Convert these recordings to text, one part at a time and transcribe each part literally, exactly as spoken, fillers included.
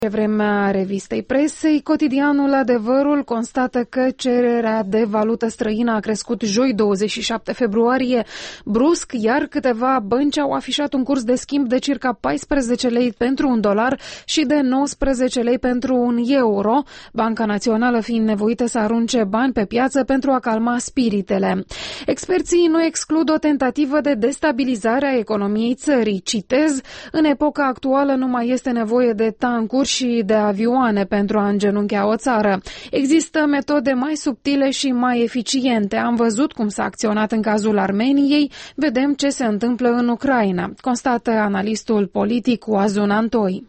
Vremea revistei presei, cotidianul Adevărul constată că cererea de valută străină a crescut joi douăzeci și șapte februarie brusc, iar câteva bănci au afișat un curs de schimb de circa paisprezece lei pentru un dolar și de nouăsprezece lei pentru un euro, Banca Națională fiind nevoită să arunce bani pe piață pentru a calma spiritele. Experții nu exclud o tentativă de destabilizare a economiei țării. Citez, în epoca actuală nu mai este nevoie de tancuri și de avioane pentru a îngenunchea o țară. Există metode mai subtile și mai eficiente. Am văzut cum s-a acționat în cazul Armeniei, vedem ce se întâmplă în Ucraina, constată analistul politic Oazun Antoi.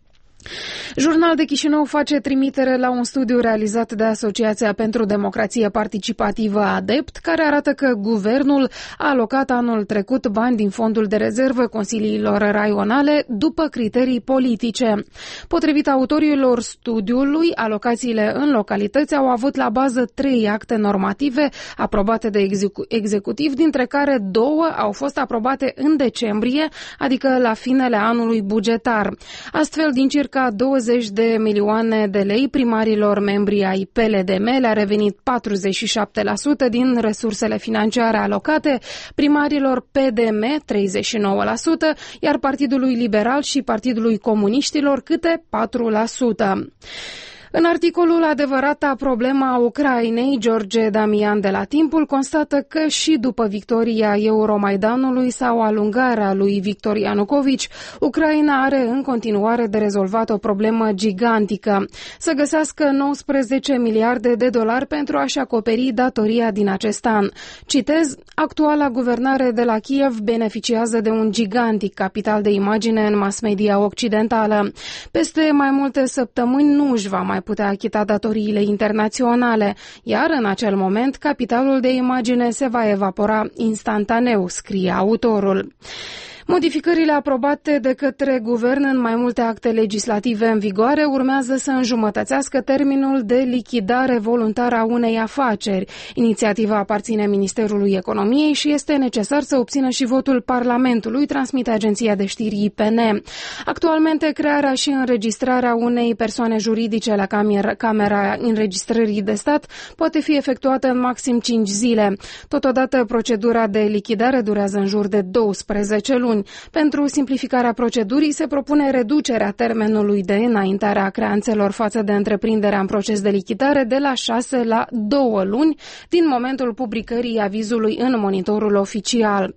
Jurnal de Chișinău face trimitere la un studiu realizat de Asociația pentru Democrație Participativă ADEPT, care arată că guvernul a alocat anul trecut bani din fondul de rezervă consiliilor raionale după criterii politice. Potrivit autorilor studiului, alocațiile în localități au avut la bază trei acte normative aprobate de execu- executiv, dintre care două au fost aprobate în decembrie, adică la finele anului bugetar. Astfel, din circa douăzeci de milioane de lei primarilor membri ai P L D M le-a revenit patruzeci și șapte la sută din resursele financiare alocate, primarilor P D M treizeci și nouă la sută, iar Partidului Liberal și Partidului Comuniștilor câte patru la sută. În articolul Adevărata problema a Ucrainei, George Damian de la Timpul constată că și după victoria Euromaidanului sau alungarea lui Victor Ianucovici, Ucraina are în continuare de rezolvat o problemă gigantică, să găsească nouăsprezece miliarde de dolari pentru a-și acoperi datoria din acest an. Citez, actuala guvernare de la Kiev beneficiază de un gigantic capital de imagine în mass media occidentală. Peste mai multe săptămâni nu își va mai putea achita datoriile internaționale, iar în acel moment capitalul de imagine se va evapora instantaneu, scrie autorul. Modificările aprobate de către guvern în mai multe acte legislative în vigoare urmează să înjumătățească termenul de lichidare voluntară a unei afaceri. Inițiativa aparține Ministerului Economiei și este necesar să obțină și votul Parlamentului, transmite agenția de știri I P N. Actualmente, crearea și înregistrarea unei persoane juridice la Camera Înregistrării de Stat poate fi efectuată în maxim cinci zile. Totodată, procedura de lichidare durează în jur de douăsprezece luni. Pentru simplificarea procedurii se propune reducerea termenului de înaintare a creanțelor față de întreprinderea în proces de lichidare de la șase la două luni din momentul publicării avizului în monitorul oficial.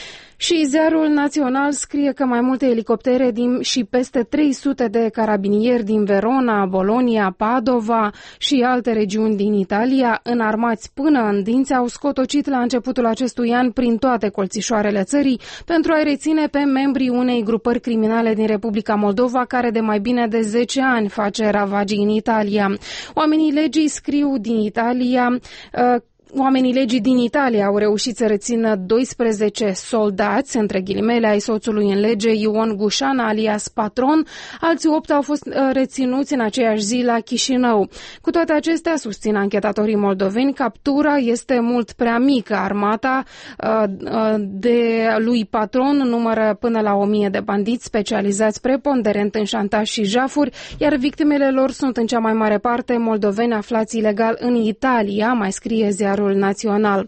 Și Ziarul Național scrie că mai multe elicoptere din, și peste trei sute de carabinieri din Verona, Bologna, Padova și alte regiuni din Italia, înarmați până în dinți, au scotocit la începutul acestui an prin toate colțișoarele țării pentru a-i reține pe membrii unei grupări criminale din Republica Moldova, care de mai bine de zece ani face ravagii în Italia. Oamenii legii scriu din Italia uh, Oamenii legii din Italia au reușit să rețină doisprezece soldați, între ghilimele, ai soțului în lege Ion Gușan, alias Patron. Alții opt au fost reținuți în aceeași zi la Chișinău. Cu toate acestea, susțin anchetatorii moldoveni, captura este mult prea mică. Armata de lui Patron numără până la o mie de bandiți specializați preponderent în șantaj și jafuri, iar victimele lor sunt în cea mai mare parte moldoveni aflați ilegal în Italia, mai scrie Ziarul Național.